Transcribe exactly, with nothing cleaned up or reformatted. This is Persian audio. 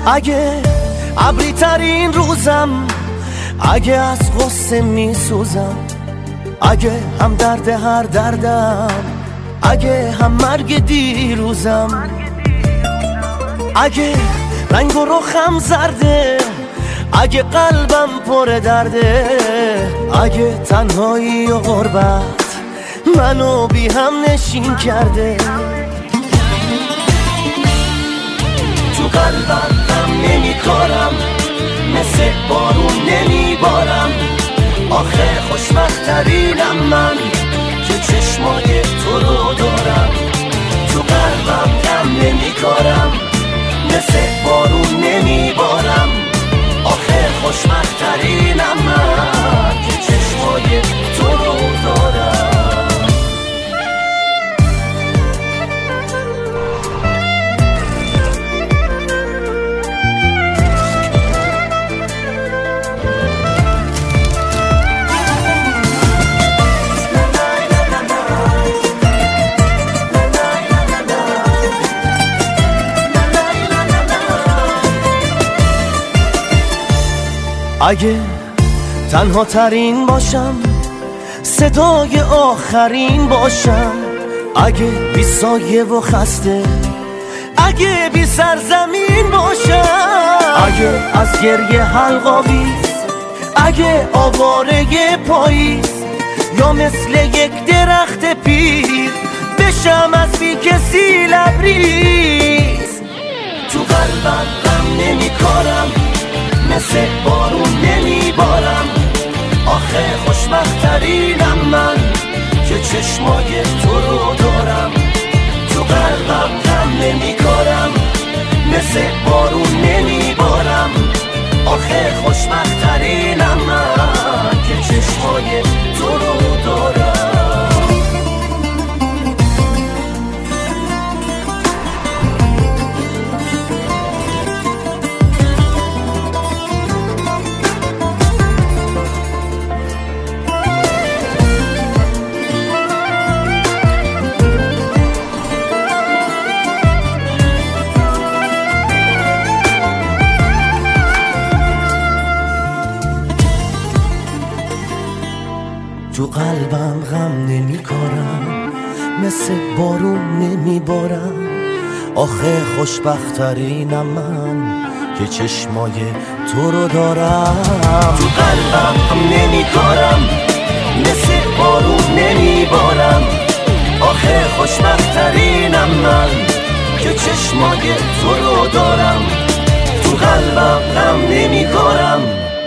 اگه ابری ترین روزم، اگه از غصه می سوزم، اگه هم درد هر دردم، اگه هم مرگ دیروزم، اگه رنگ و رخم زرده، اگه قلبم پر درده، اگه تنهایی و غربت منو بی هم نشین کرده. تو قلبم غم نمی کارم، مثل بارون نمی بارم. آخه خوشبخت‌ترینم من که چشمای تو رو دارم. تو قلبم غم نمی کارم، مثل بارون نمی بارم. آخه خوشبخت‌ترینم من که چشمای تو رو دارم. اگه تنها ترین باشم، صدای آخرین باشم، اگه بی سایه و خسته، اگه بی سرزمین باشم، اگه از گریه حلقاویز، اگه آواره پاییز، یا مثل یک درخت پیر بشم از بی کسی لبریز. تو قلبم غم نمی کارم، مثل بارون نمی بارم. آخه خوشبخت‌ترینم من که چشمای تو رو دارم. تو قلبم غم نمی کارم، مثل بارون نمی بارم. آخه خوشبخت‌ترینم من که چشمای تو رو دارم. تو قلبم غم نمی کارم، مثل بارون نمی بارم. آخه خوشبخت‌ترینم من که چشمای تو رو دارم. تو قلبم غم نمی کارم، مثل بارون نمی بارم. آخه خوشبخت‌ترینم من که چشمای تو رو دارم. تو قلبم غم نمی کارم،